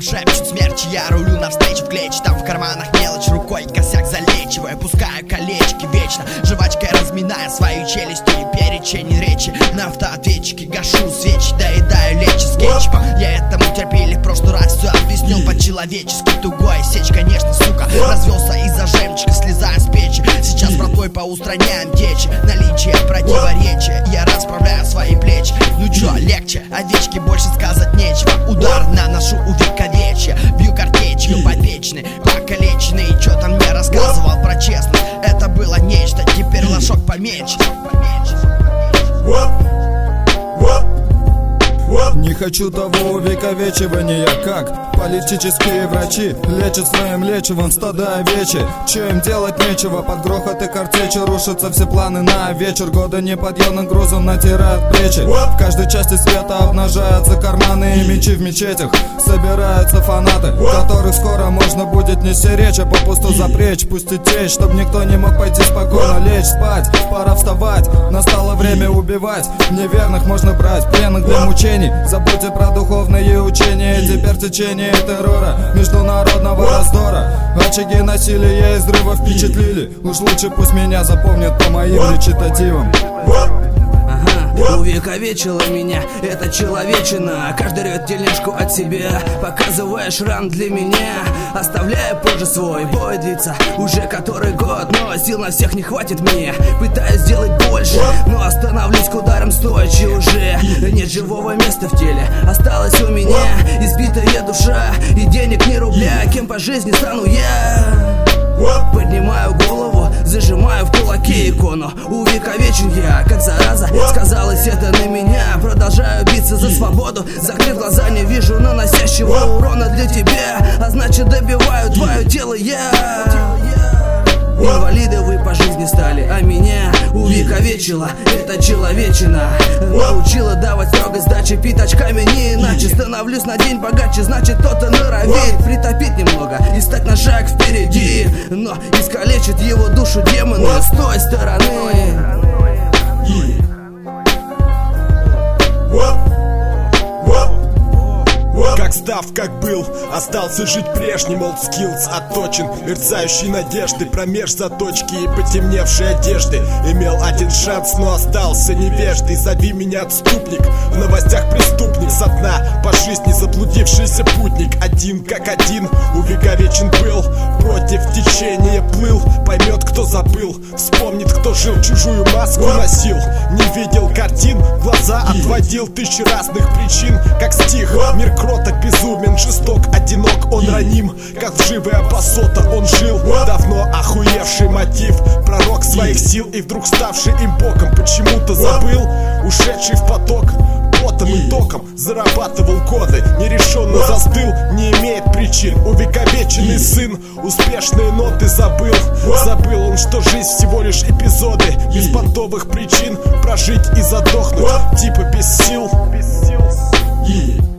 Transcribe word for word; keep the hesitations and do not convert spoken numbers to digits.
шепчут смерти, я рулю навстречу в клетч. Там в карманах мелочь, рукой косяк залечивая, пускаю колечки вечно, жвачкой разминая свои челюсти и перечень речи. На автоответчике гашу свечи, доедаю лечи с кетчупом. Я этому терпели в прошлый раз, все объяснил по-человечески. Тугой сечь, конечно, сука, развелся из-за жемчуга, слезая с печи. Сейчас с братвой поустраняем течи, наличие противоречия, я расправляю свои плечи. Ну чё, легче, овечки больше сказать нечего. Удар наношу увековечья, бью картечью попечный, покалеченный. И чё там мне рассказывал про честность, это было нечто, теперь лошок поменьше. Не хочу того увековечивания, как политические врачи лечат своим лечивом стада овечи. Че им делать нечего, под грохот и картечи рушатся все планы на вечер. Годы неподъемным грузом натирают плечи. В каждой части света обнажаются карманы и мечи. В мечетях собираются фанаты, которых скоро можно будет нести речь, а попусту запречь, пустить течь, чтоб никто не мог пойти спокойно лечь спать. Пора вставать, настало время убивать. Неверных можно брать, пленных для мучений. Забудьте про духовные учения, теперь течение террора, международного раздора. Очаги насилия и взрыва впечатлили. Уж лучше пусть меня запомнят по моим речитативам. Увековечила меня эта человечина. Каждый рвет тельняшку от себя, показывая шрам для меня, оставляя позже свой бой длится уже который год. Но сил на всех не хватит мне, пытаюсь сделать больше, но остановлюсь к ударам стойче уже. Нет живого места в теле, осталась у меня избитая душа, и денег ни рубля. Кем по жизни стану я? Поднимаю голову, зажимаю в кулаке икону. Увековечен я, как зараза, сказалось это на меня. Продолжаю биться за свободу, закрыв глаза, не вижу наносящего урона для тебя, а значит добиваю твое тело я. Инвалиды вы по жизни стали, а меня увековечила эта человечина. Научила давать строгость сдачи, пить очками не иначе. Становлюсь на день богаче, значит кто-то норовит притопить немного и стать на шаг впереди, но искалечит его душу демоны с той стороны. Как став, как был, остался жить прежним. Old skills отточен, мерцающей надежды, промеж заточки и потемневшей одежды. Имел один шанс, но остался невеждой. Зови меня отступник, в новостях преступник, со дна по жизни заблудившийся путник. Один как один, увековечен был, против течения плыл. Поймет, кто забыл, вспомнит, кто жил, чужую маску носил. Не видел картин, глаза отводил, тысячи разных причин, как стих. Мир кроток, безумен, жесток, одинок, он раним, как вживая басота. Он жил, давно охуевший мотив, пророк своих сил и вдруг ставший им боком. Почему-то забыл, ушедший в поток, потом и током зарабатывал годы, нерешенно застыл, не имеет причин. Увековеченный сын, успешные ноты забыл. Забыл он, что жизнь всего лишь эпизоды, без понтовых причин прожить и задохнуть, типа без сил.